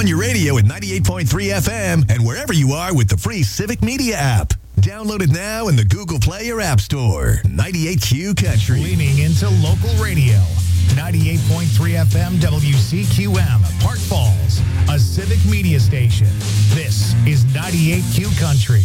your radio at 98.3 FM and wherever you are with the free Civic Media app. Download it now in the Google Play or App Store. 98Q Country. Leaning into local radio. 98.3 FM WCQM, Park Falls, a Civic Media station. This is 98Q Country.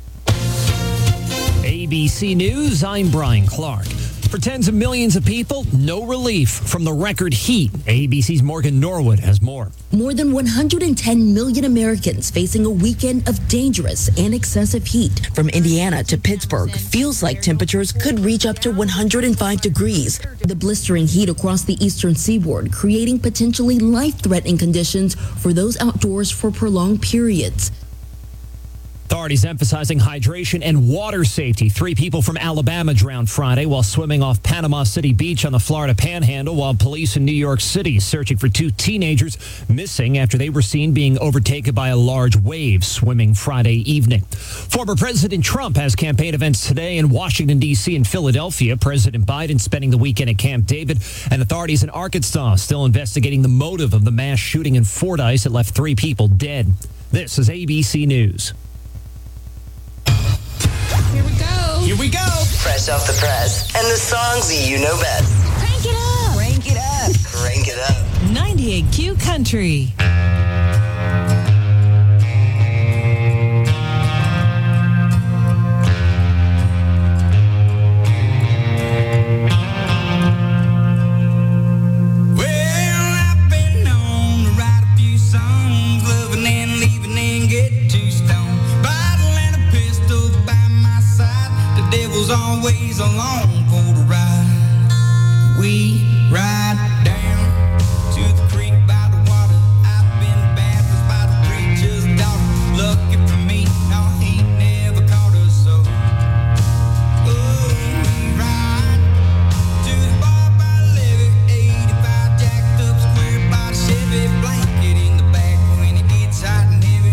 ABC News, I'm Brian Clark. For tens of millions of people, no relief from the record heat. ABC's Morgan Norwood has more. More than 110 million Americans facing a weekend of dangerous and excessive heat. From Indiana to Pittsburgh, feels like temperatures could reach up to 105 degrees. The blistering heat across the eastern seaboard, creating potentially life-threatening conditions for those outdoors for prolonged periods. Authorities emphasizing hydration and water safety. 3 people from Alabama drowned Friday while swimming off Panama City Beach on the Florida Panhandle, while police in New York City searching for 2 teenagers missing after they were seen being overtaken by a large wave swimming Friday evening. Former President Trump has campaign events today in Washington, D.C. and Philadelphia. President Biden spending the weekend at Camp David, and authorities in Arkansas still investigating the motive of the mass shooting in Fordyce that left 3 people dead. This is ABC News. Here we go. Fresh off the press and the songs you know best. Crank it up. Crank it up. Crank it up. 98Q Country. Always along for the ride. We ride down to the creek by the water. I've been baptized by the preacher's daughter. Lucky for me, no, he never caught us so. Oh, we ride to the bar by the levee. 85 jacked up square by the Chevy. Blanket in the back when it gets hot and heavy.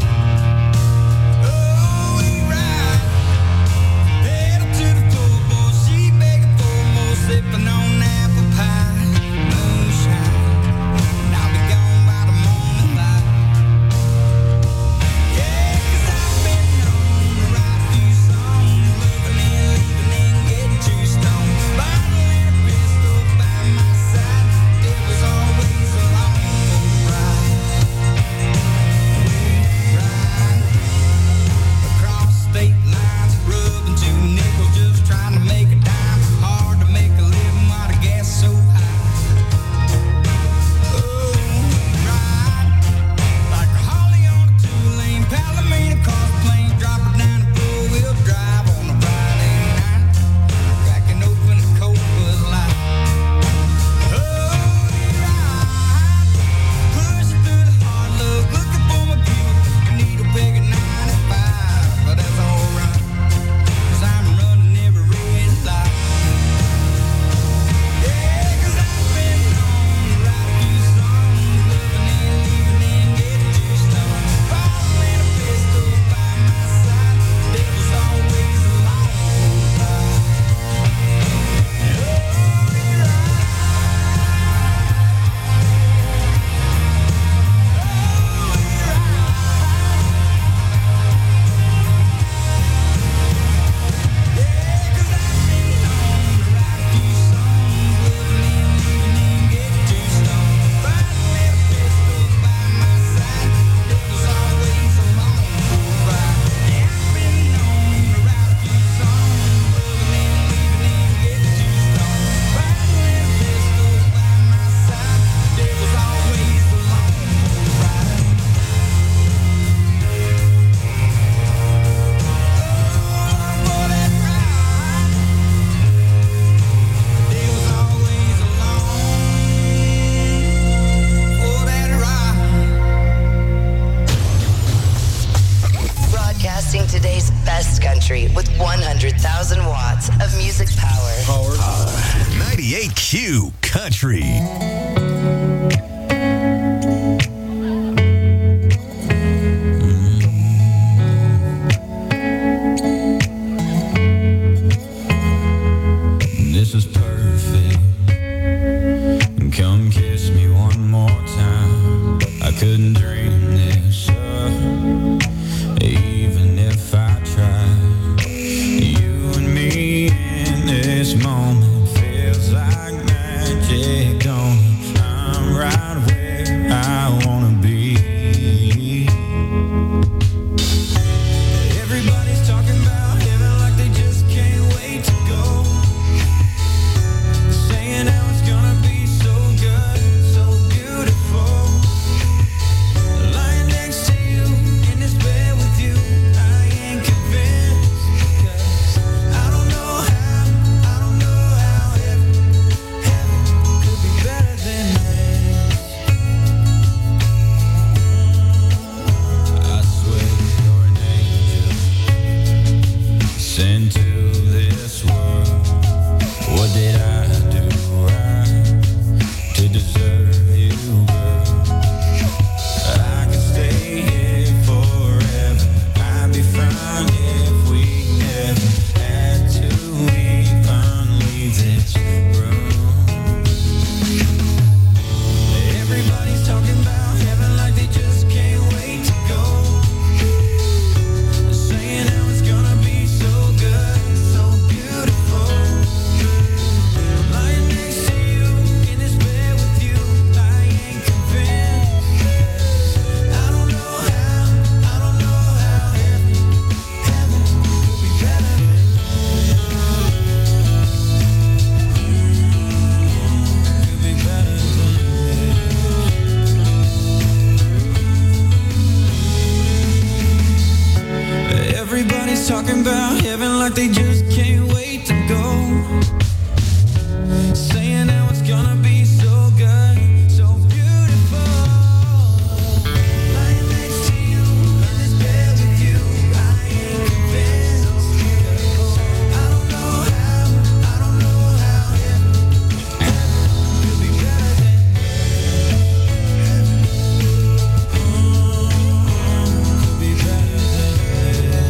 Sipping on apple pie, moonshine, and I'll be gone by the morning light. Yeah, 'cause I've been known to write a few songs, loving and leaving and getting too stoned. Bottle and a pistol by my side, devil's always along for the ride. We ride across state lines, rubbing 2 nickels, just trying to make a dime. Hard to make a living while the gas so high. Oh, we ride like a Holly on a 2-lane Palomino cross plains, drop her down the 4-wheel drive on a Friday night, cracking open a cold Bud Light. Oh, we ride, pushing through the hard luck, looking for my people, needle peg at 95, but that's alright, 'cause I'm running every red light. Today's best country with 100,000 watts of music power. 98Q Country. This is perfect. Come kiss me one more time. I couldn't dream this moment feels like magic, don't it? I'm right where I wanna be. Everybody's talking about heaven like they just can't wait to go. Saying how it's gonna be so good, so beautiful. Lying next to you in this bed with you, I ain't convinced. 'Cause I don't know how heaven could be better than this. I swear you're an angel sent to this world. What did I do right to deserve you, girl? I could stay here forever. I'd be fine if we never had to even leave this room. Everybody's talking about heaven like they just can't wait to go. Saying how it's gonna be so good, so beautiful. Lying next to you in this bed with you, I ain't convinced. I don't know how heaven could be better than could be better than this. Everybody's talking about heaven like they just can't wait to go. Saying how it's gonna be so good, so beautiful. Lying next to you in this bed with you, I ain't convinced. I don't know how heaven could be better than could be better than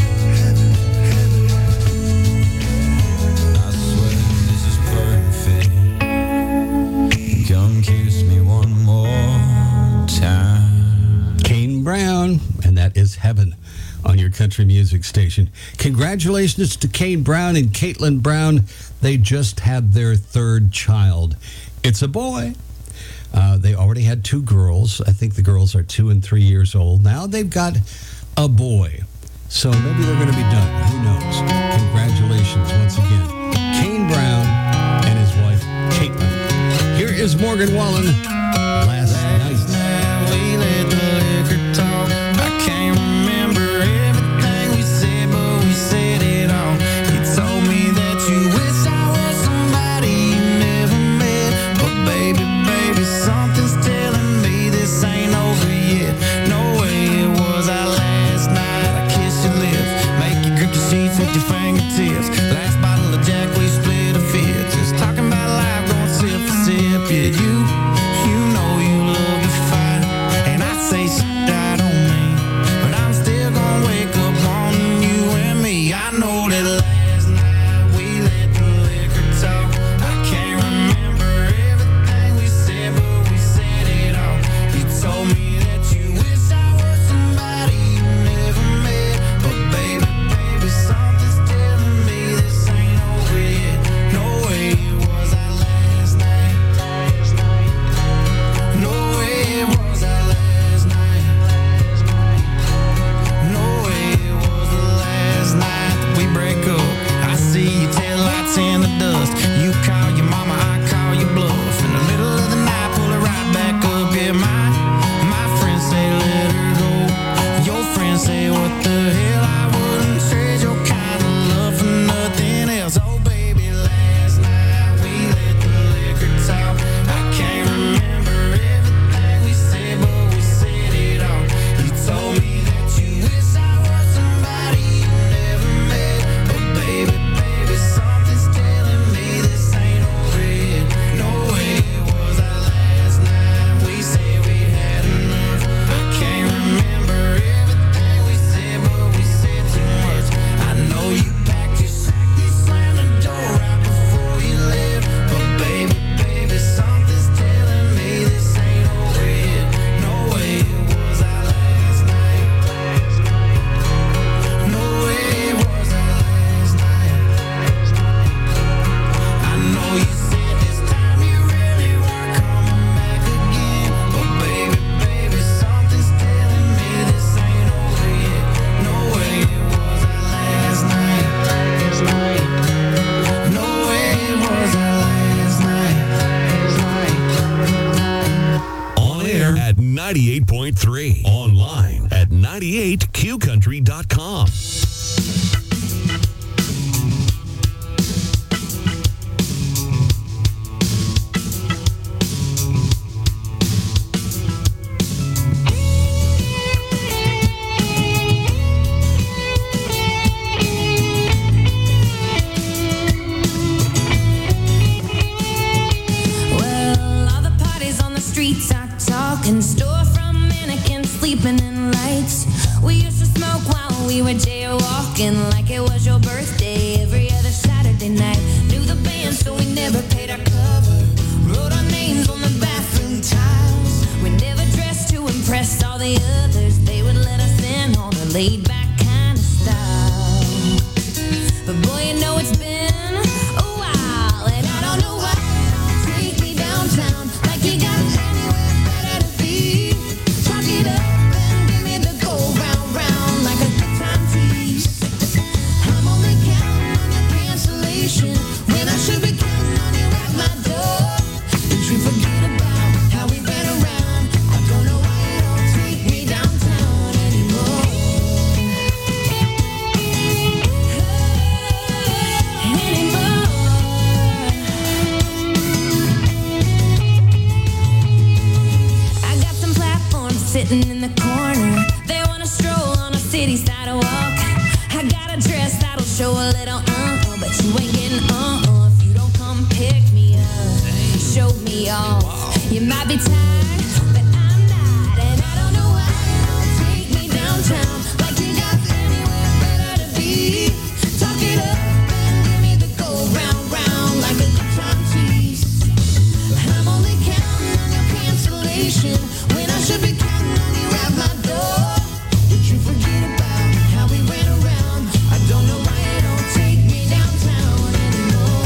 I swear this is perfect. Come kiss me one more time. Kane Brown, and that is Heaven on your country music station. Congratulations to Kane Brown and Caitlin Brown. They just had their third child. It's a boy. They already had two girls. I think the girls are 2 and 3 years old. Now they've got a boy. So maybe they're going to be done. Who knows? Congratulations once again. Kane Brown and his wife, Caitlin. Here is Morgan Wallen. Last night. We let the liquor talk. I can't remember everything we said, but we said it all. You told me that you wish I was somebody you never met. But baby, something's telling me this ain't over yet. No way it was our last night. I kissed your lips, make you grip the sheets with your fingertips. Last bottle of Jack, we split a fifth. Just talking about life, going sip for sip. Yeah, you 98.3. Online at 98qcountry.com. Talking storefront mannequins sleeping in lights. We used to smoke while we were jaywalking like it was your birthday every other Saturday night. Knew the band so we never paid our cover. Wrote our names on the bathroom tiles. We never dressed to impress all the others. They would let us in on a laid back kind of style. But boy, you know it's been a while, and I don't know why you don't take me downtown like you got anywhere better to be. Talk it up and give me the go round round like a good time tease. I'm only counting on your cancellation when I should be counting on you at my door. Did you forget about how we ran around? I don't know why you don't take me downtown anymore. I got some platforms sitting in the corner. They wanna stroll on a city sidewalk. I got a dress that'll show a little but you ain't getting if you don't come pick me up, show me off. You might be tired, but I'm not, and I don't know why you don't take me downtown like you got anywhere better to be. Talk it up and give me the go round round like a good time tease. I'm only counting on your cancellation when I should be counting on you at my door. Did you forget about how we ran around? I don't know why you don't take me downtown anymore.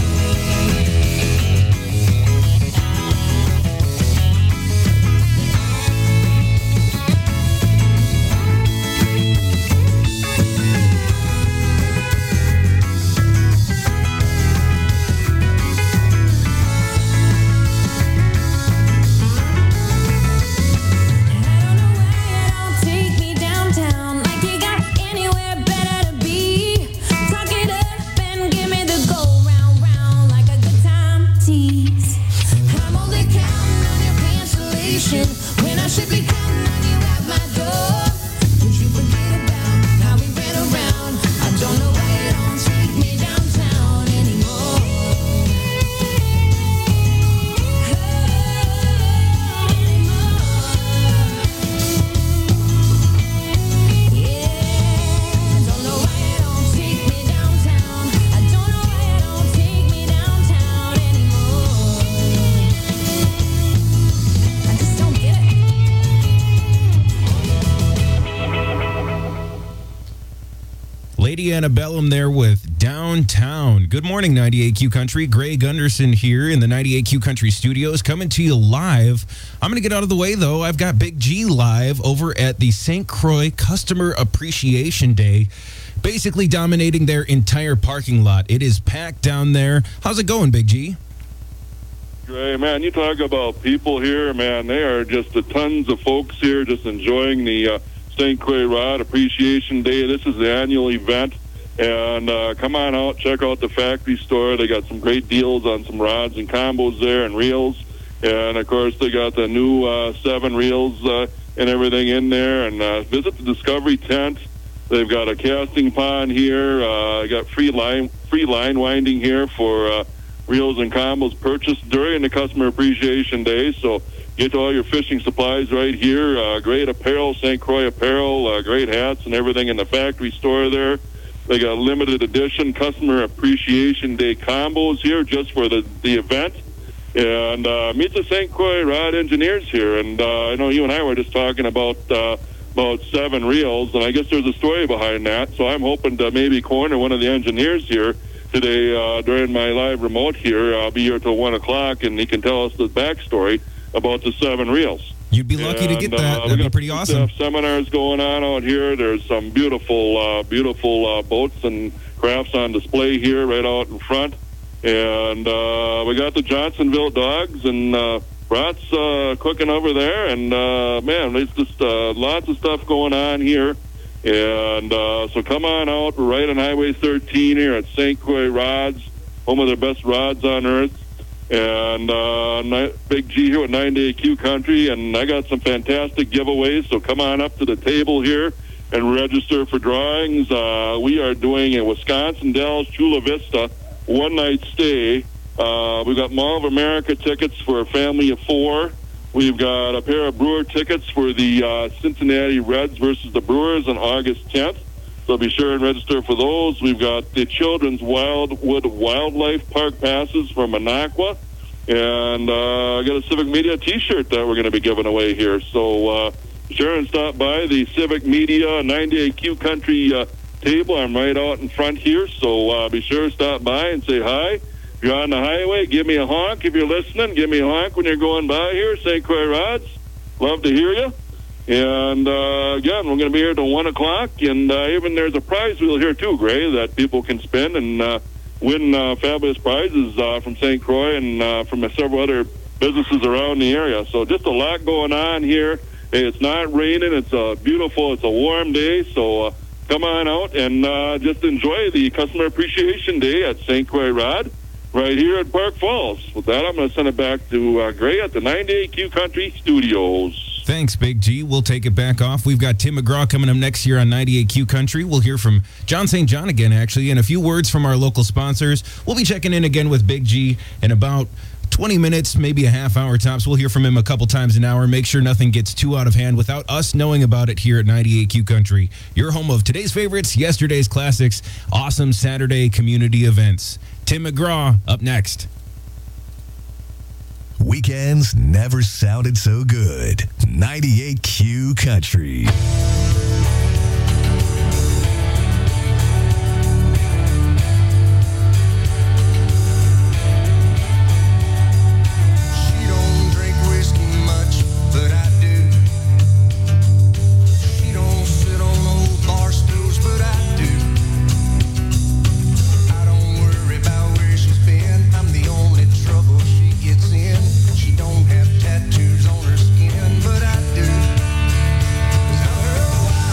Take me downtown like you got anywhere better to be. Talk it up and give me the go round round like a good time tease. I'm only counting on your cancellation when I should be counting on you at my door. Did you forget about how we ran around? I don't know why you don't take me downtown anymore. Yeah, don't know why you don't take me downtown. I don't know why you don't take me downtown anymore. I just don't get it. Lady Antebellum there with Downtown. Good morning, 98Q Country. Greg Gunderson here in the 98Q Country studios, coming to you live. I'm going to get out of the way, though. I've got Big G live over at the St. Croix Customer Appreciation Day, basically dominating their entire parking lot. It is packed down there. How's it going, Big G? Great, man. You talk about people here, man. They are just tons of folks here just enjoying the St. Croix Rod Appreciation Day. This is the annual event. And come on out, check out the factory store. They got some great deals on some rods and combos there and reels. And, of course, they got the new 7 reels and everything in there. And visit the Discovery Tent. They've got a casting pond here. Got free line winding here for reels and combos purchased during the Customer Appreciation Day. So get all your fishing supplies right here. Great apparel, St. Croix apparel, great hats and everything in the factory store there. They got limited edition Customer Appreciation Day combos here just for the event. And meet the St. Croix Rod engineers here. And I know you and I were just talking about 7 reels, and I guess there's a story behind that. So I'm hoping to maybe corner one of the engineers here today during my live remote here. I'll be here till 1 o'clock, and he can tell us the backstory about the 7 reels. You'd be lucky to get that. That'd be pretty awesome. Seminars going on out here. There's some beautiful boats and crafts on display here right out in front. And we got the Johnsonville Dogs and brats cooking over there, and man, there's just lots of stuff going on here. And so come on out. We're right on Highway 13 here at St. Croix Rods, home of the best rods on earth. And Big G here with 9-Day Q Country, and I got some fantastic giveaways, so come on up to the table here and register for drawings. We are doing a Wisconsin Dells Chula Vista one-night stay. We've got Mall of America tickets for a family of 4. We've got a pair of Brewer tickets for the Cincinnati Reds versus the Brewers on August 10th. So be sure and register for those. We've got the Children's Wildwood Wildlife Park passes from Minocqua. And I got a Civic Media T-shirt that we're going to be giving away here. So be sure and stop by the Civic Media 9-Day Q Country table. I'm right out in front here. So be sure to stop by and say hi. If you're on the highway, give me a honk. If you're listening, give me a honk when you're going by here, St. Croix Rods. Love to hear you. And, again, we're going to be here till 1 o'clock. And even there's a prize wheel here, too, Gray, that people can spin and win fabulous prizes from St. Croix and from several other businesses around the area. So just a lot going on here. Hey, it's not raining. It's it's a warm day. So come on out and just enjoy the Customer Appreciation Day at St. Croix Rod right here at Park Falls. With that, I'm going to send it back to Gray at the 9-Day Q Country Studios. Thanks, Big G. We'll take it back off. We've got Tim McGraw coming up next year on 98 Q Country. We'll hear from John St. John again, actually, and a few words from our local sponsors. We'll be checking in again with Big G in about 20 minutes, maybe a half hour tops. We'll hear from him a couple times an hour. Make sure nothing gets too out of hand without us knowing about it here at 98 Q Country, your home of today's favorites, yesterday's classics, awesome Saturday community events. Tim McGraw up next. Weekends never sounded so good. 98 Q Country. Tattoos on her skin, but I do. 'Cause I'm her wife.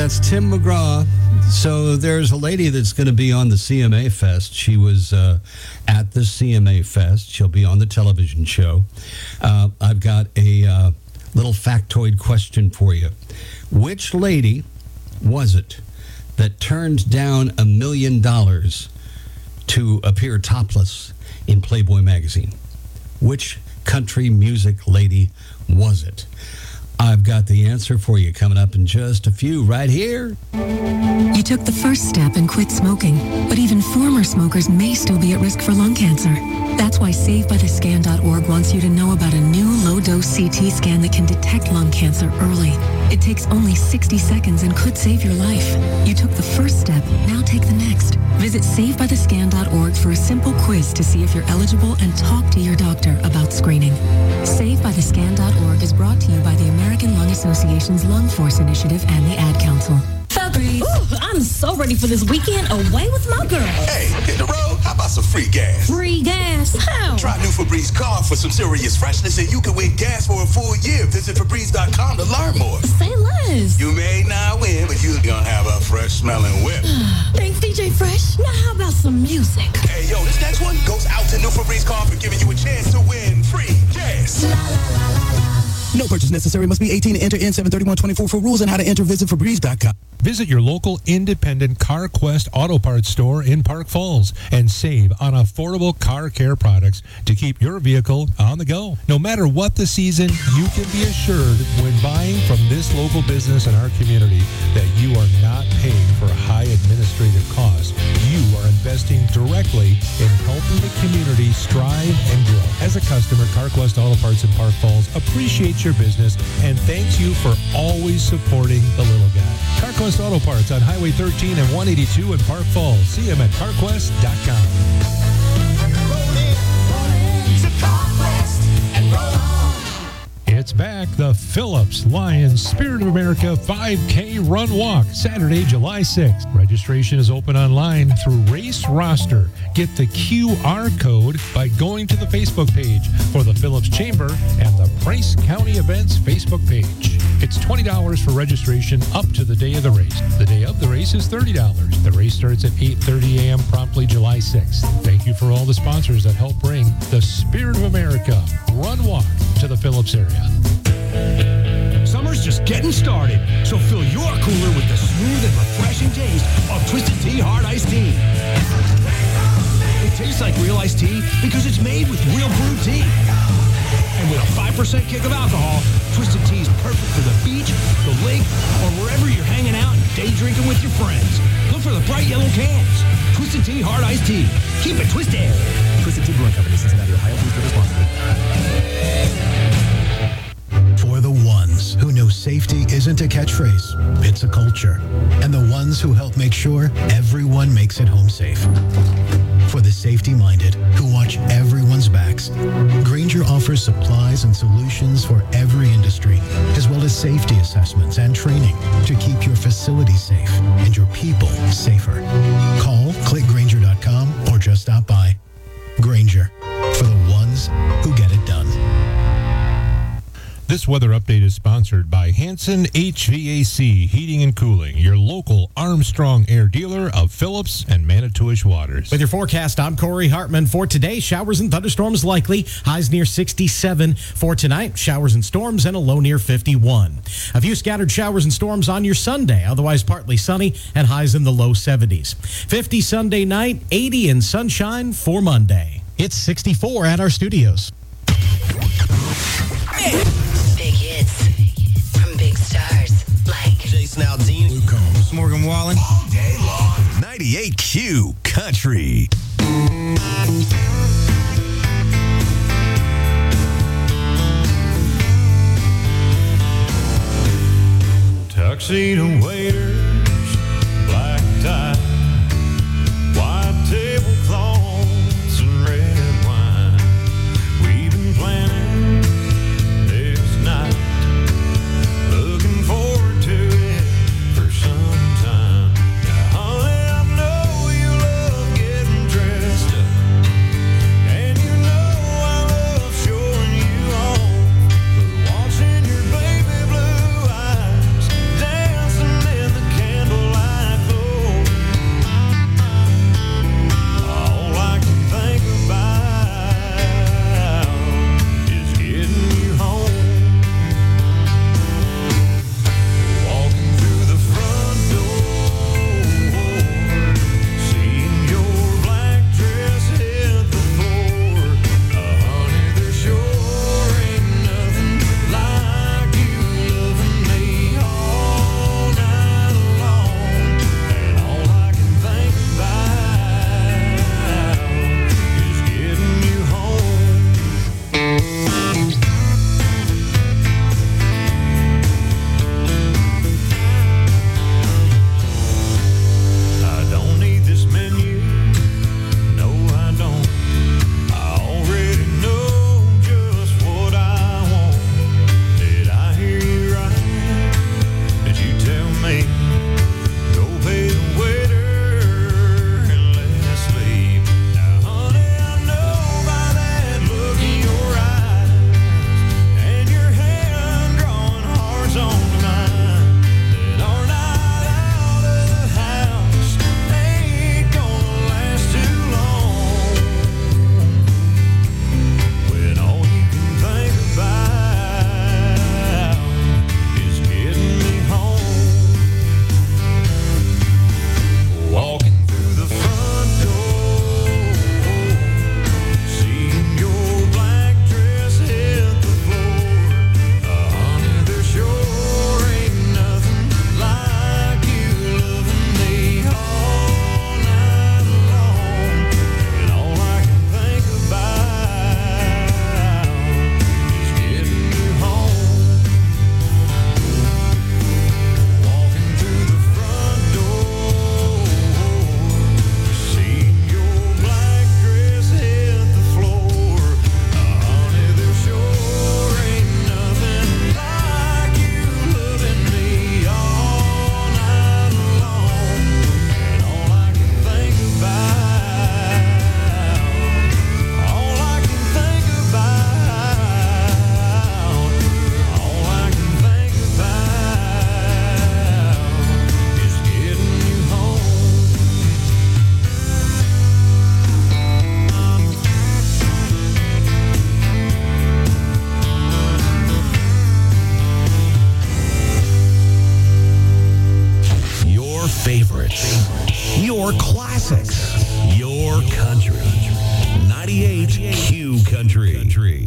That's Tim McGraw. So there's a lady that's going to be on the CMA Fest. She was at the CMA Fest. She'll be on the television show. I've got a little factoid question for you. Which lady was it that turned down $1 million to appear topless in Playboy magazine? Which country music lady was it? I've got the answer for you coming up in just a few right here. You took the first step and quit smoking, but even former smokers may still be at risk for lung cancer. That's why SaveByTheScan.org wants you to know about a new low-dose CT scan that can detect lung cancer early. It takes only 60 seconds and could save your life. You took the first step, now take the next. Visit SaveByTheScan.org for a simple quiz to see if you're eligible and talk to your doctor about screening. SaveByTheScan.org is brought to you by the American Lung Association's Lung Force Initiative and the Ad Council. Ooh, I'm so ready for this weekend away with my girl. Hey, hit the road? How about some free gas? Free gas? How? Try new Febreze car for some serious freshness and you can win gas for a full year. Visit Febreze.com to learn more. Say less. You may not win, but you're gonna have a fresh smelling whip. Thanks, DJ Fresh. Now how about some music? Hey, yo, this next one goes out to new Febreze car for giving you a chance to win free gas. No purchase necessary. Must be 18 to enter N73124 for rules and how to enter. Visit Febreze.com. Visit your local independent CarQuest Auto Parts store in Park Falls and save on affordable car care products to keep your vehicle on the go. No matter what the season, you can be assured when buying from this local business in our community that you are not paying for high administrative costs. You are investing directly in helping the community strive and grow. As a customer, CarQuest Auto Parts in Park Falls appreciates your business and thanks you for always supporting the little guy. CarQuest Auto Parts on Highway 13 and 182 in Park Falls. See them at CarQuest.com. It's back, the Phillips Lions Spirit of America 5K Run Walk, Saturday, July 6th. Registration is open online through Race Roster. Get the QR code by going to the Facebook page for the Phillips Chamber and the Price County Events Facebook page. It's $20 for registration up to the day of the race. The day of the race is $30. The race starts at 8:30 a.m. promptly July 6th. Thank you for all the sponsors that help bring the Spirit of America Run Walk to the Phillips area. Summer's just getting started, so fill your cooler with the smooth and refreshing taste of Twisted Tea Hard Iced Tea. It tastes like real iced tea because it's made with real brewed tea. And with a 5% kick of alcohol, Twisted Tea is perfect for the beach, the lake, or wherever you're hanging out and day drinking with your friends. Look for the bright yellow cans. Twisted Tea Hard Iced Tea. Keep it twisted. Twisted Tea Brewing Company, Cincinnati, Ohio. Please drink responsibly. For the ones who know safety isn't a catchphrase, it's a culture. And the ones who help make sure everyone makes it home safe. For the safety-minded who watch everyone's backs, Grainger offers supplies and solutions for every industry, as well as safety assessments and training to keep your facilities safe and your people safer. Call, click Grainger.com, or just stop by. Grainger, for the ones who get it done. This weather update is sponsored by Hanson HVAC Heating and Cooling, your local Armstrong Air dealer of Phillips and Manitowish Waters. With your forecast, I'm Corey Hartman. For today, showers and thunderstorms likely. Highs near 67. For tonight, showers and storms and a low near 51. A few scattered showers and storms on your Sunday, otherwise partly sunny and highs in the low 70s. 50 Sunday night, 80 in sunshine for Monday. It's 64 at our studios. Big hits from big stars like Jason Aldean, Luke Combs, Morgan Wallen. All day long. 98Q Country. Tuxedo waiters, black tie, white tablecloths and red wine. We've been planning this night, looking forward to it for some time. Now, honey, I know you love getting dressed up, and you know I love showing you on. But watching your baby blue eyes dancing in the Your classics. Your country. 98 Q Country.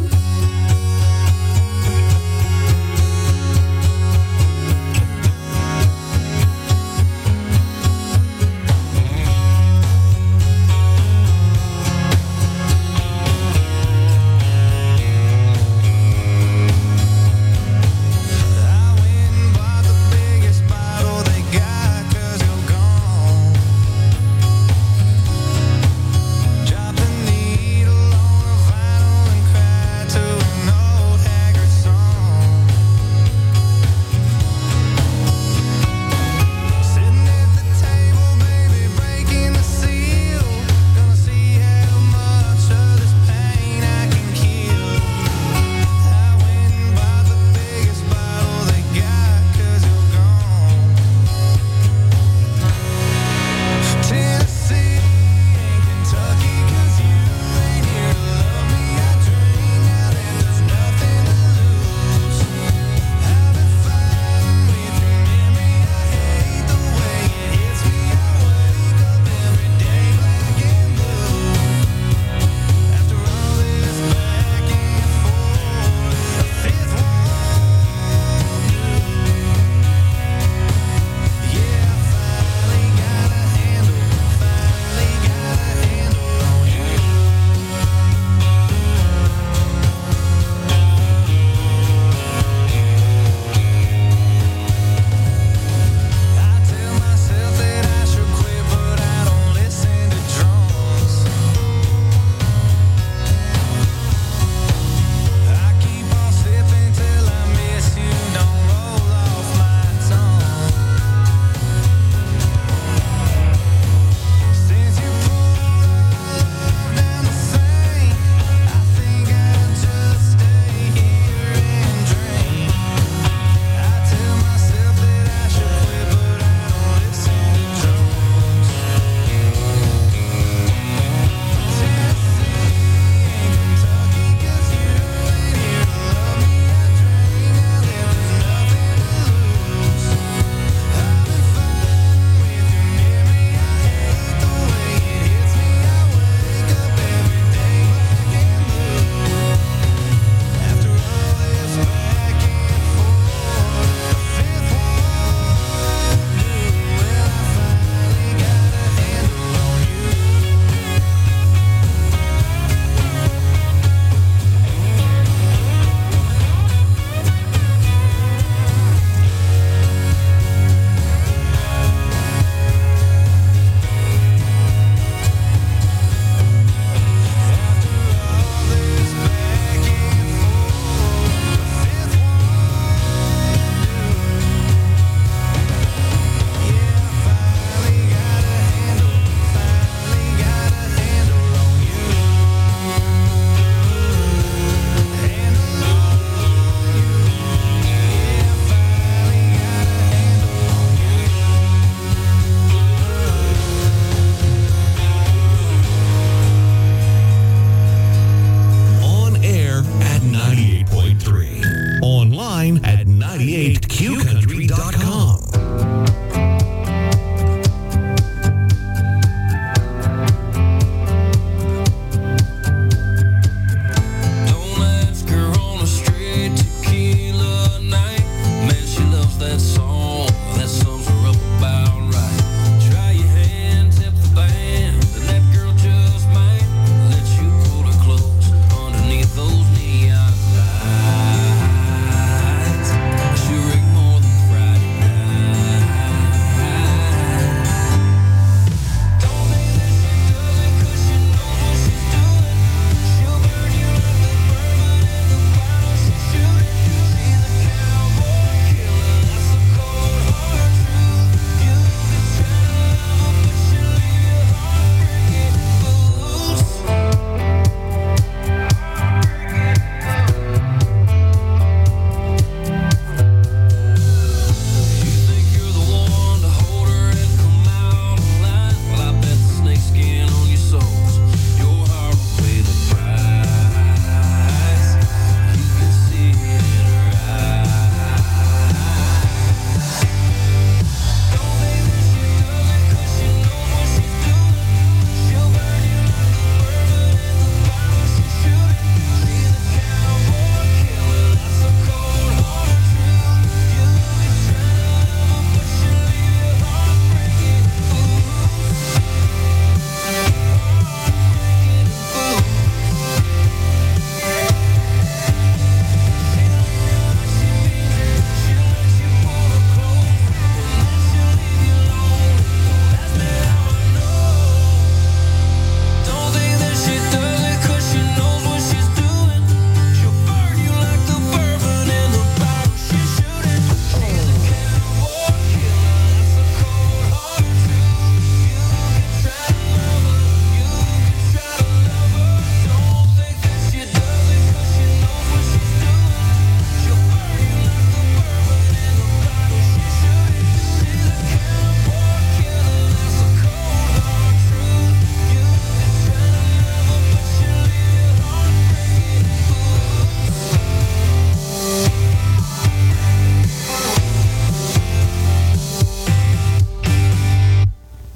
At 98qcountry.com. Sure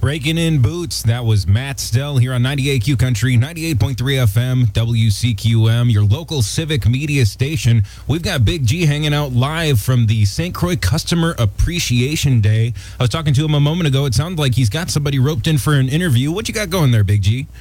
Breaking in Boots. That was Matt Stell here on 98Q Country, 98.3 FM, WCQM, your local civic media station. We've got Big G hanging out live from the St. Croix Customer Appreciation Day. I was talking to him a moment ago. It sounded like he's got somebody roped in for an interview. What you got going there, Big G?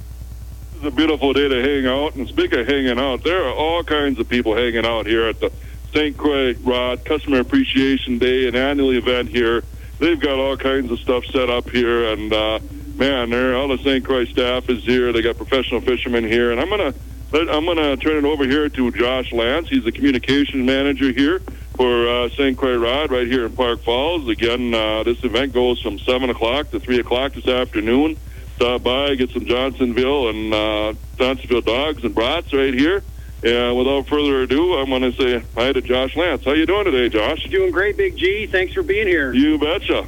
It's a beautiful day to hang out. And speaking of hanging out, there are all kinds of people hanging out here at the St. Croix Rod Customer Appreciation Day, an annual event here. They've got all kinds of stuff set up here, and man, all the St. Croix staff is here. They got professional fishermen here, and I'm gonna turn it over here to Josh Lance. He's the communications manager here for St. Croix Rod right here in Park Falls. Again, this event goes from 7 o'clock to 3 o'clock this afternoon. Stop by, get some Johnsonville and Johnsonville dogs and brats right here. And without further ado, I'm going to say hi to Josh Lance. How you doing today, Josh? Doing great, Big G. Thanks for being here. You betcha.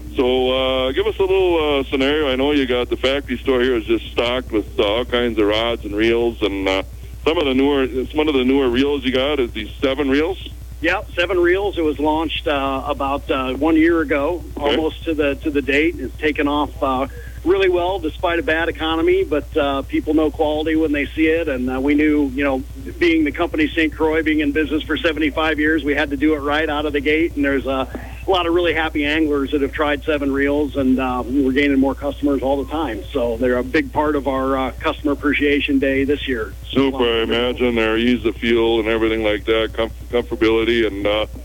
So give us a little scenario. I know you got the factory store here is just stocked with all kinds of rods and reels, and some of the newer reels you got is these 7 reels. Yep, 7 reels. It was launched about 1 year ago, okay, almost to the date. It's taken off really well despite a bad economy, but people know quality when they see it, and we knew, being the company St. Croix, being in business for 75 years, we had to do it right out of the gate, and there's a lot of really happy anglers that have tried 7 reels, and we're gaining more customers all the time, so they're a big part of our Customer Appreciation Day this year. Super, I imagine they're ease of fuel and everything like that, comfortability, and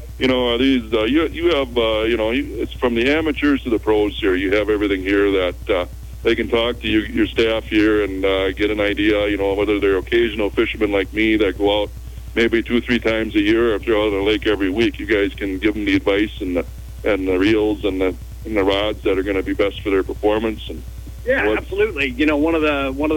these you have it's from the amateurs to the pros here. You have everything here that they can talk to your staff here and get an idea. Whether they're occasional fishermen like me that go out maybe 2 or 3 times a year, or if they're out on the lake every week, you guys can give them the advice and the reels and the rods that are going to be best for their performance. And yeah, absolutely. One of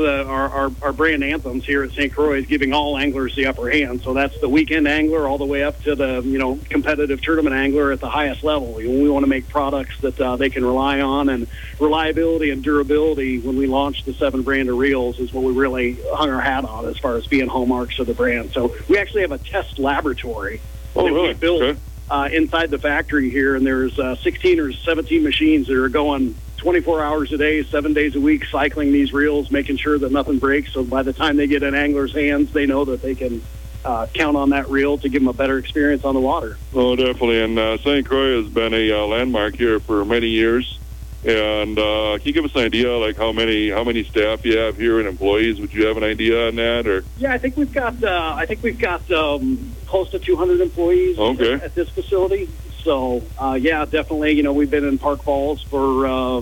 our brand anthems here at St. Croix is giving all anglers the upper hand. So that's the weekend angler all the way up to the competitive tournament angler at the highest level. We want to make products that they can rely on, and reliability and durability. When we launched the 7 brand of reels is what we really hung our hat on as far as being hallmarks of the brand. So we actually have a test laboratory that we built inside the factory here, and there's 16 or 17 machines that are going 24 hours a day, 7 days a week, cycling these reels, making sure that nothing breaks. So by the time they get in anglers' hands, they know that they can count on that reel to give them a better experience on the water. Oh, definitely. And St. Croix has been a landmark here for many years. And can you give us an idea, like how many staff you have here and employees? Would you have an idea on that, or? Yeah, I think we've got close to 200 employees at this facility. So, yeah, definitely, we've been in Park Falls for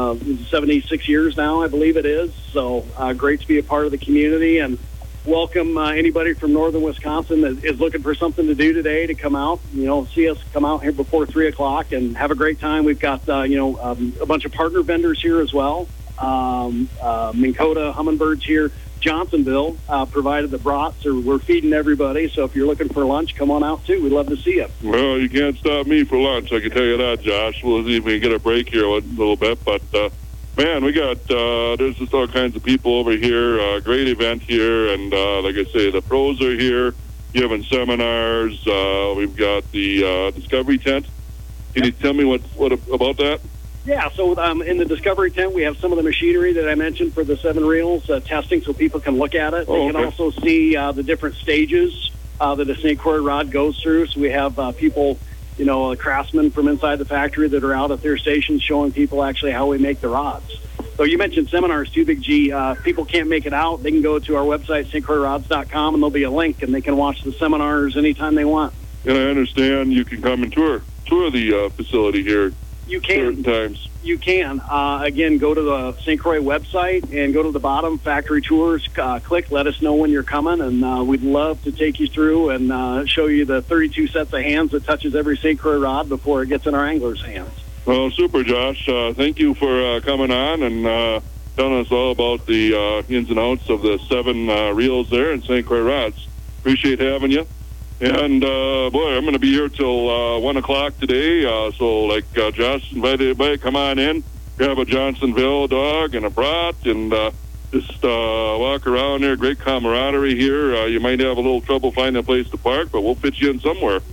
76 years now, I believe it is. So great to be a part of the community, and welcome anybody from northern Wisconsin that is looking for something to do today to come out, see us come out here before 3 o'clock and have a great time. We've got, a bunch of partner vendors here as well. Minn Kota Humminbirds here. Johnsonville provided the brats, or we're feeding everybody. So if you're looking for lunch, come on out too. We'd love to see you. Well, you can't stop me for lunch, I can tell you that, Josh. We'll see if we can get a break here a little bit. But, man, we got, there's just all kinds of people over here. Great event here. And like I say, the pros are here, giving seminars. We've got the Discovery Tent. Can you tell me what about that? Yeah, so in the Discovery Tent, we have some of the machinery that I mentioned for the 7 reels testing, so people can look at it. They can also see the different stages that a St. Croix rod goes through. So we have people, craftsmen from inside the factory that are out at their stations showing people actually how we make the rods. So you mentioned seminars too, Big G. People can't make it out. They can go to our website, stcroixrods.com, and there'll be a link, and they can watch the seminars anytime they want. And I understand you can come and tour the facility here. You can. Certain times. You can. Again, go to the St. Croix website and go to the bottom, Factory Tours, click, let us know when you're coming, and we'd love to take you through and show you the 32 sets of hands that touches every St. Croix rod before it gets in our anglers' hands. Well, super, Josh. Thank you for coming on and telling us all about the ins and outs of the 7 reels there in St. Croix rods. Appreciate having you. And, boy, I'm going to be here till 1 o'clock today. So, like Josh invited everybody, come on in, grab a Johnsonville dog and a brat, and just walk around there. Great camaraderie here. You might have a little trouble finding a place to park, but we'll fit you in somewhere.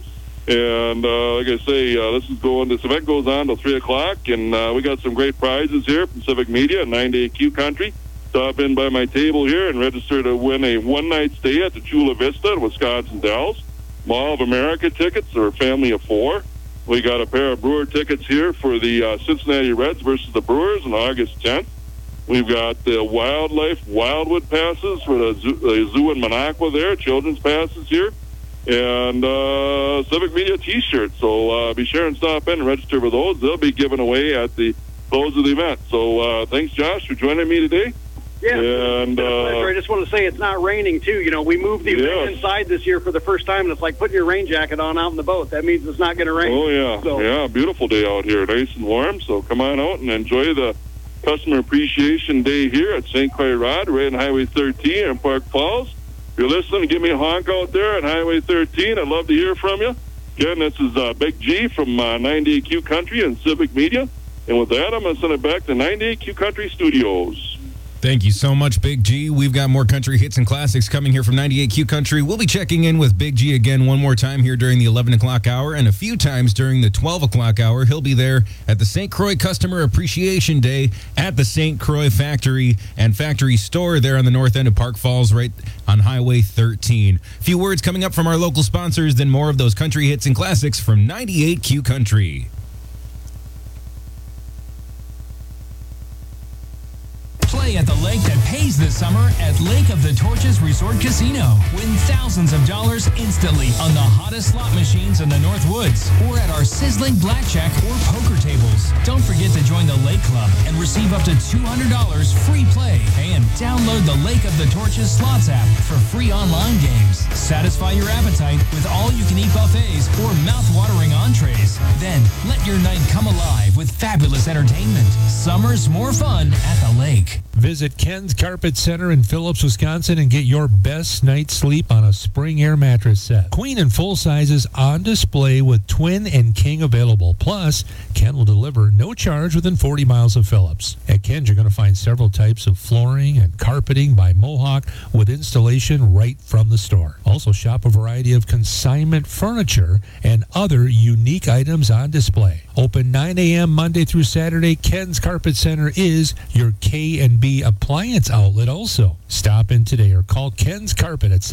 And like I say, this event goes on till 3 o'clock, and we got some great prizes here from Civic Media and 9-Day Q Country. Stop in by my table here and register to win a one-night stay at the Chula Vista in Wisconsin Dells. Mall of America tickets or a family of 4. We got a pair of Brewer tickets here for the Cincinnati Reds versus the Brewers on August 10th. We've got the Wildlife Wildwood passes for the zoo in Minocqua there, children's passes here, and Civic Media T-shirts. So be sure and stop in and register for those. They'll be given away at the close of the event. So thanks, Josh, for joining me today. Yeah, and I just want to say it's not raining, too. You know, we moved the event inside this year for the first time, and it's like putting your rain jacket on out in the boat. That means it's not going to rain. Oh, yeah. So, yeah, beautiful day out here, nice and warm. So come on out and enjoy the Customer Appreciation Day here at St. Croix Rod, right on Highway 13 in Park Falls. If you're listening, give me a honk out there on Highway 13. I'd love to hear from you. Again, this is Big G from 9-Day Q Country and Civic Media. And with that, I'm going to send it back to 9-Day Q Country Studios. Thank you so much, Big G. We've got more country hits and classics coming here from 98Q Country. We'll be checking in with Big G again one more time here during the 11 o'clock hour and a few times during the 12 o'clock hour. He'll be there at the St. Croix Customer Appreciation Day at the St. Croix Factory and Factory Store there on the north end of Park Falls, right on Highway 13. A few words coming up from our local sponsors, then more of those country hits and classics from 98Q Country. Play at the lake that pays this summer at Lake of the Torches Resort Casino. Win thousands of dollars instantly on the hottest slot machines in the North Woods or at our sizzling blackjack or poker tables. Don't forget to join the Lake Club and receive up to $200 free play and download the Lake of the Torches Slots app for free online games. Satisfy your appetite with all-you-can-eat buffets or mouth-watering entrees. Then let your night come alive with fabulous entertainment. Summer's more fun at the lake. Visit Ken's Carpet Center in Phillips, Wisconsin and get your best night's sleep on a Spring Air mattress set. Queen and full sizes on display with twin and king available. Plus, Ken will deliver no charge within 40 miles of Phillips. At Ken's, you're going to find several types of flooring and carpeting by Mohawk with installation right from the store. Also, shop a variety of consignment furniture and other unique items on display. Open 9 a.m. Monday through Saturday, Ken's Carpet Center is your K&B appliance outlet also. Stop in today or call Ken's Carpet at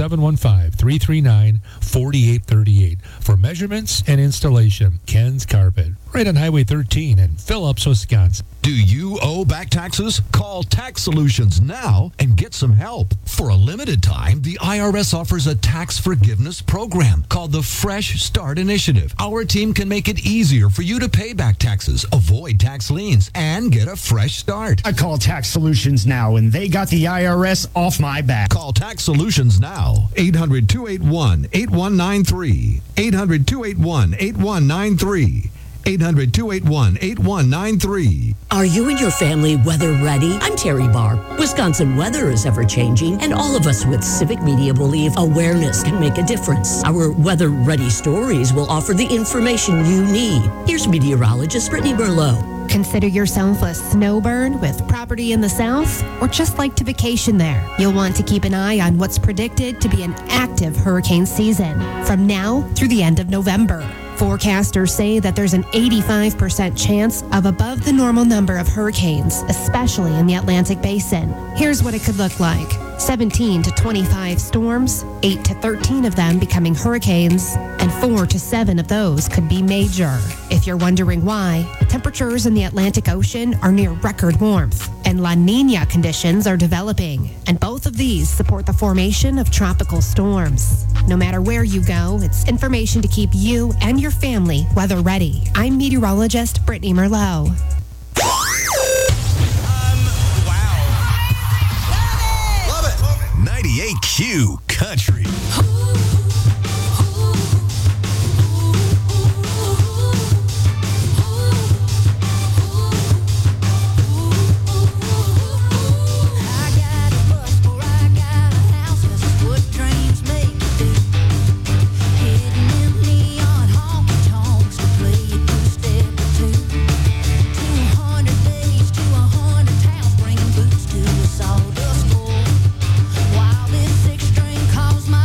715-339-4838 for measurements and installation. Ken's Carpet, right on Highway 13 in Phillips, Wisconsin. Do you owe back taxes? Call Tax Solutions now and get some help. For a limited time, the IRS offers a tax forgiveness program called the Fresh Start Initiative. Our team can make it easier for you to pay back taxes, avoid tax liens, and get a fresh start. I call Tax Solutions now, and they got the IRS off my back. Call Tax Solutions now. 800-281-8193. 800-281-8193. 800-281-8193. Are you and your family weather ready? I'm Terry Barr. Wisconsin weather is ever-changing, and all of us with Civic Media believe awareness can make a difference. Our weather-ready stories will offer the information you need. Here's meteorologist Brittany Merlot. Consider yourself a snowbird with property in the south, or just like to vacation there. You'll want to keep an eye on what's predicted to be an active hurricane season from now through the end of November. Forecasters say that there's an 85% chance of above the normal number of hurricanes, especially in the Atlantic Basin. Here's what it could look like. 17 to 25 storms, 8 to 13 of them becoming hurricanes, and 4 to 7 of those could be major. If you're wondering why, temperatures in the Atlantic Ocean are near record warmth, and La Niña conditions are developing, and both of these support the formation of tropical storms. No matter where you go, it's information to keep you and your family weather ready. I'm meteorologist Brittany Merlot. 98Q Country. While this extreme calls my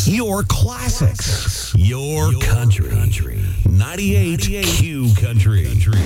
Your classics. Your country. 98 Q Country.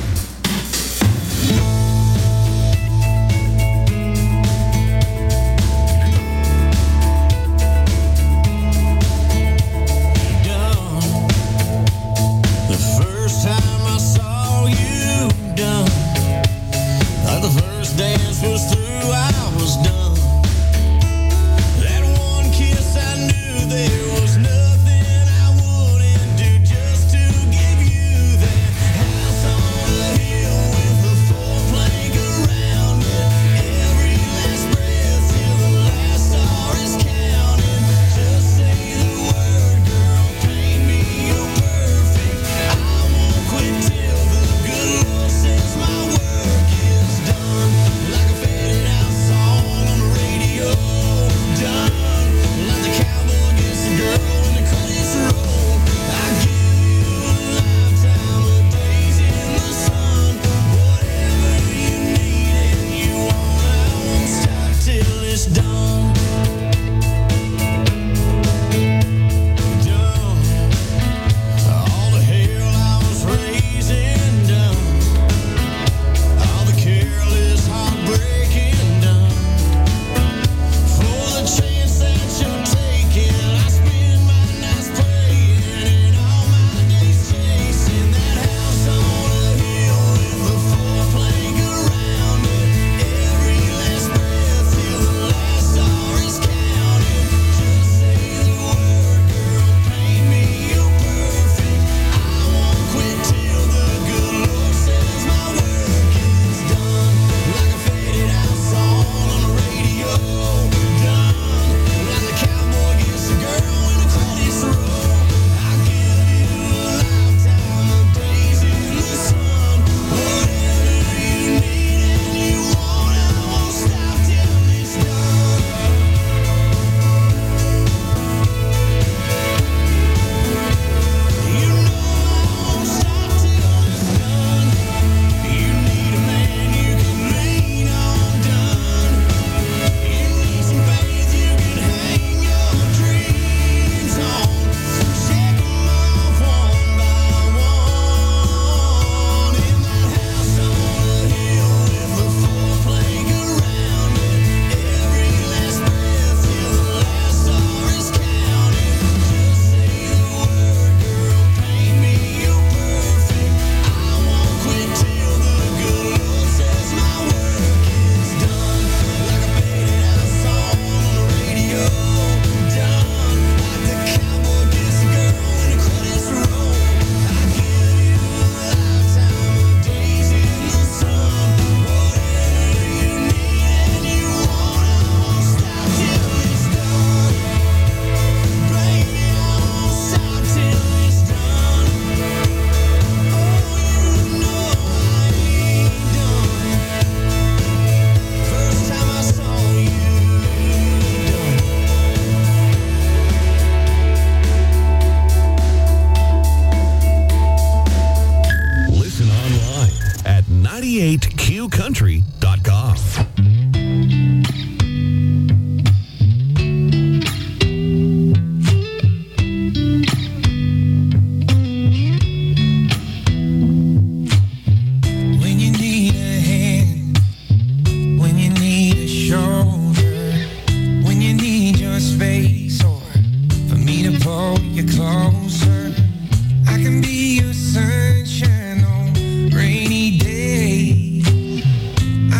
The first time I saw you done, like the first dance was through, I was done. That one kiss, I knew there was nothing I wouldn't do just to give you that house on the hill with the full plank around it. Every last breath till the last star is counted. Just say the word, girl, paint me your perfect. I won't quit till the good Lord says my work is done. Like a faded out song on the radio. Done. Like the cowboy gets the girl when the credits roll. I give you a lifetime of days in the sun. Whatever you need and you want, I won't stop till it's done. Done. All the hell I was raising done. All the careless heartbreaking done. For the chance that you're taking, I spend my nights praying and all my days chasing that house on the hill with the full plank around it. Every last breath till the last star is counted. Just say the word, girl, paint me your perfect. I won't quit till the good Lord says my work is done. Like a faded out song on the radio. Done. Like the cowboy gets the girl when the credits roll. I give you a lifetime of days in the sun. Whatever you need and you want, I won't stop till it's done. You know I won't stop till it's done. You need a man you can lean on, done. You need some faith you can hang your dreams on. Check 'em off one by one. In that house on the hill with the full plank around it. Every last breath till the last star is counted. Just say the word, girl, paint me your perfect. I won't quit till the good Lord says my work is done. Like a faded out song on the radio. Done. Like the cowboy gets the girl when the credits roll. I give you a lifetime of days in the sun. Whatever you need and you want, I won't stop till it's done. Baby, I won't stop till it's done. Oh, you know I ain't done. First time I saw you done. Listen online at 98qcountry.com. When you need a hand, when you need a shoulder, when you need your space, or for me to pull you closer, I can be your sunshine on rainy days.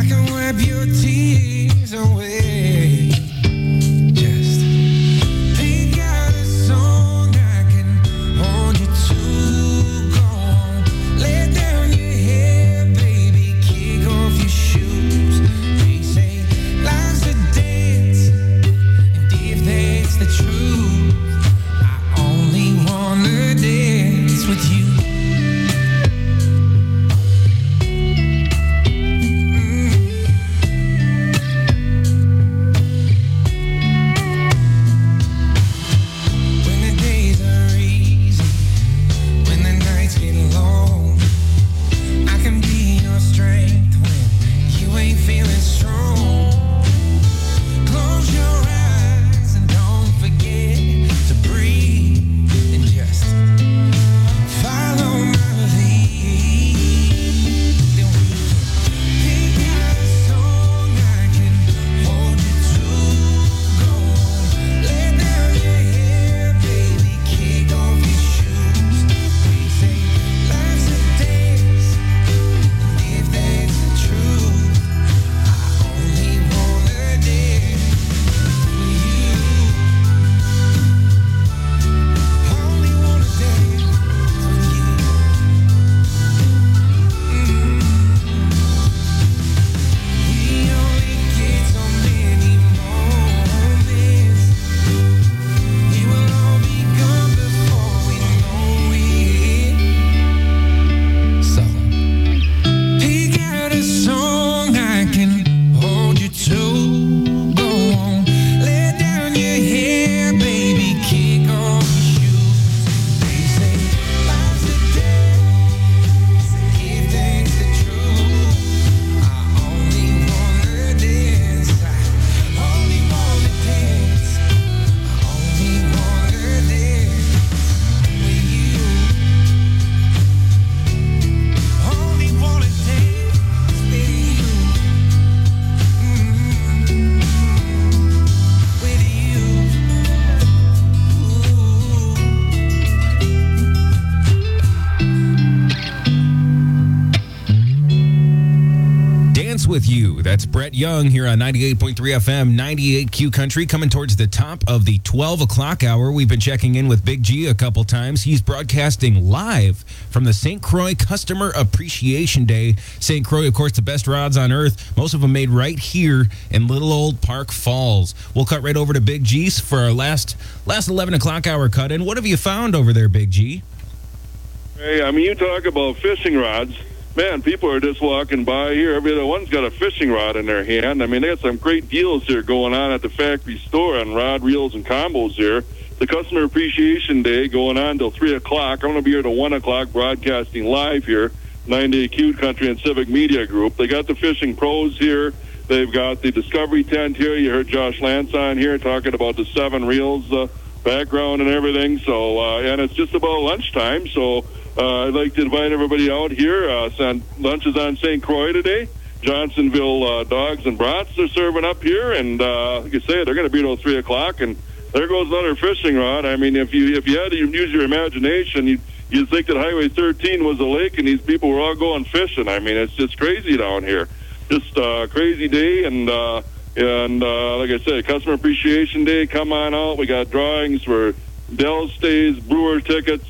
Dance With You. That's Brett Young here on 98.3 FM, 98Q Country, coming towards the top of the 12 o'clock hour. We've been checking in with Big G a couple times. He's broadcasting live from the St. Croix Customer Appreciation Day. St. Croix, of course, the best rods on earth. Most of them made right here in Little Old Park Falls. We'll cut right over to Big G's for our last 11 o'clock hour cut-in. What have you found over there, Big G? Hey, I mean, you talk about fishing rods. Man, people are just walking by here. Every other one's got a fishing rod in their hand. I mean, they got some great deals here going on at the factory store on rod, reels, and combos here. The Customer Appreciation Day going on till 3 o'clock. I'm going to be here till 1 o'clock broadcasting live here, 98Q Country and Civic Media Group. They got the fishing pros here. They've got the Discovery tent here. You heard Josh Lance on here talking about the 7 reels background and everything. So, and it's just about lunchtime, so I'd like to invite everybody out here. Lunch is on St. Croix today. Johnsonville Dogs and Brats are serving up here, and like I say, they're going to be till 3 o'clock. And there goes another fishing rod. I mean, if you had to use your imagination, you'd think that Highway 13 was a lake, and these people were all going fishing. I mean, it's just crazy down here. Just a crazy day, and like I said, Customer Appreciation Day. Come on out. We got drawings for Dell stays, Brewer tickets,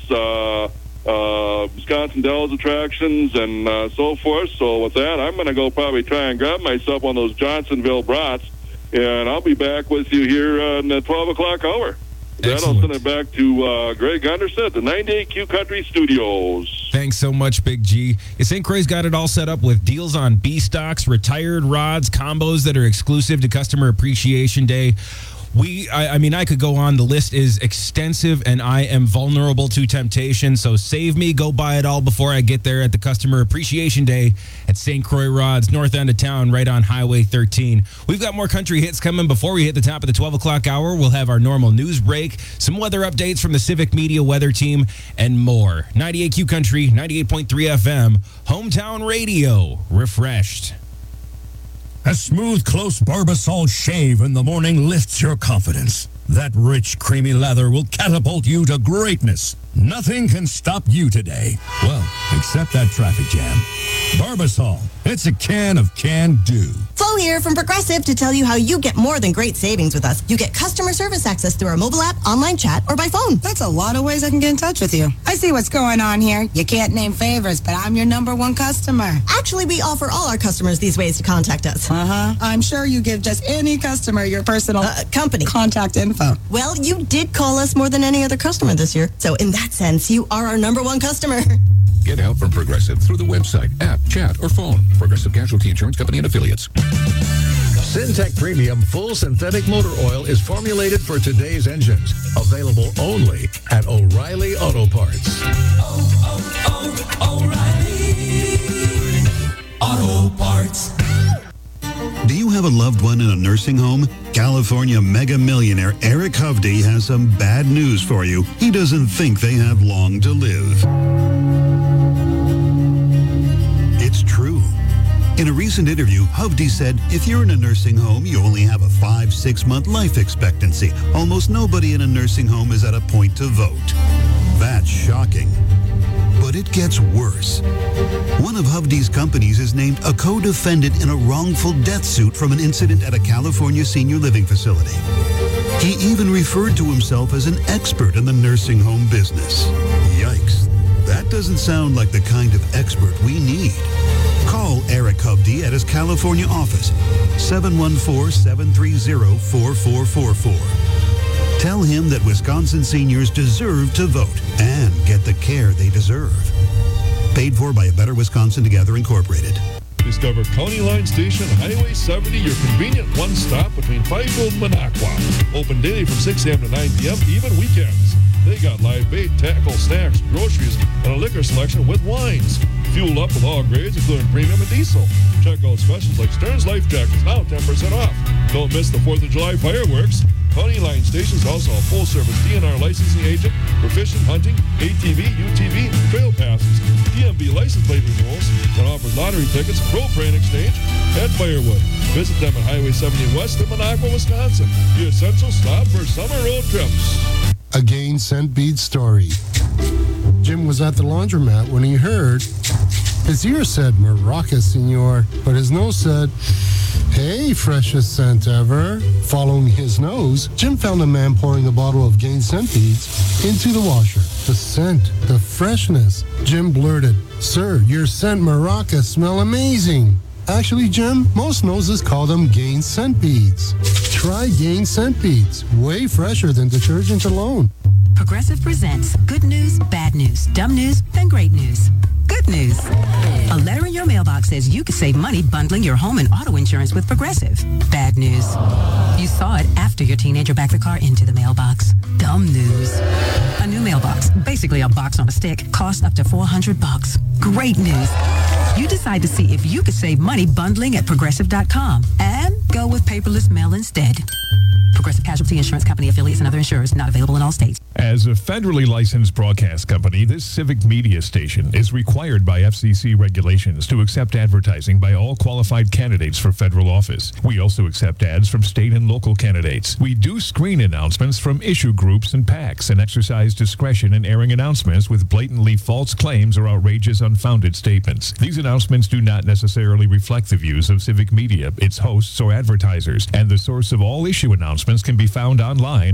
Wisconsin Dells attractions, and so forth. So with that, I'm going to go probably try and grab myself one of those Johnsonville brats, and I'll be back with you here in the 12 o'clock hour. Then I'll send it back to Greg Gunderson at the 98Q Country Studios. Thanks so much, Big G. St. Croix's got it all set up with deals on B-stocks, retired rods, combos that are exclusive to Customer Appreciation Day. I could go on. The list is extensive, and I am vulnerable to temptation. So save me. Go buy it all before I get there at the Customer Appreciation Day at St. Croix Rods, north end of town, right on Highway 13. We've got more country hits coming before we hit the top of the 12 o'clock hour. We'll have our normal news break, some weather updates from the Civic Media weather team, and more. 98Q Country, 98.3 FM, hometown radio, refreshed. A smooth, close Barbasol shave in the morning lifts your confidence. That rich, creamy lather will catapult you to greatness. Nothing can stop you today. Well, except that traffic jam. Barbasol. It's a can of can-do. Flo here from Progressive to tell you how you get more than great savings with us. You get customer service access through our mobile app, online chat, or by phone. That's a lot of ways I can get in touch with you. I see what's going on here. You can't name favors, but I'm your #1 customer. Actually, we offer all our customers these ways to contact us. I'm sure you give just any customer your personal company contact info. Well, you did call us more than any other customer this year. So in that sense, you are our #1 customer. Get help from Progressive through the website, app, chat, or phone. Progressive Casualty Insurance Company and Affiliates. Syntec Premium Full Synthetic Motor Oil is formulated for today's engines. Available only at O'Reilly Auto Parts. O'Reilly Auto Parts. Do you have a loved one in a nursing home? California mega millionaire Eric Hovde has some bad news for you. He doesn't think they have long to live. It's true. In a recent interview, Hovde said, if you're in a nursing home, you only have a 5-6 month life expectancy. Almost nobody in a nursing home is at a point to vote. That's shocking. But it gets worse. One of Hovde's companies is named a co-defendant in a wrongful death suit from an incident at a California senior living facility. He even referred to himself as an expert in the nursing home business. Yikes. That doesn't sound like the kind of expert we need. Call Eric Hovde at his California office, 714-730-4444. Tell him that Wisconsin seniors deserve to vote and get the care they deserve. Paid for by A Better Wisconsin Together Incorporated. Discover County Line Station, Highway 70, your convenient one-stop between Fifield and Minocqua. Open daily from 6 a.m. to 9 p.m., even weekends. They got live bait, tackle, snacks, groceries, and a liquor selection with wines. Fuel up with all grades, including premium and diesel. Check out specials like Stearns Life Jackets, now 10% off. Don't miss the 4th of July fireworks. County Line Station is also a full-service DNR licensing agent for fishing, hunting, ATV, UTV, and trail passes, DMV license plate renewals, and offers lottery tickets, propane exchange, and firewood. Visit them at Highway 70 West in Minocqua, Wisconsin. The essential stop for summer road trips. Again, St. Bede's story. Jim was at the laundromat when he heard His ear said Maraca, senor, but his nose said, hey, freshest scent ever. Following his nose, Jim found a man pouring a bottle of Gain scent beads into the washer. The scent, the freshness. Jim blurted, sir, your scent Maraca smell amazing. Actually, Jim, most noses call them Gain scent beads. Try Gain scent beads. Way fresher than detergent alone. Progressive presents good news, bad news, dumb news, and great news. Good news. A letter in your mailbox says you could save money bundling your home and auto insurance with Progressive. Bad news. You saw it after your teenager backed the car into the mailbox. Dumb news. A new mailbox, basically a box on a stick, costs up to $400. Great news. You decide to see if you could save money bundling at Progressive.com and go with paperless mail instead. Progressive Casualty Insurance Company affiliates and other insurers not available in all states. As a federally licensed broadcast company, this civic media station is required by FCC regulations to accept advertising by all qualified candidates for federal office. We also accept ads from state and local candidates. We do screen announcements from issue groups and PACs and exercise discretion in airing announcements with blatantly false claims or outrageous unfounded statements. These announcements do not necessarily reflect the views of civic media, its hosts, or advertisers, and the source of all issue announcements can be found online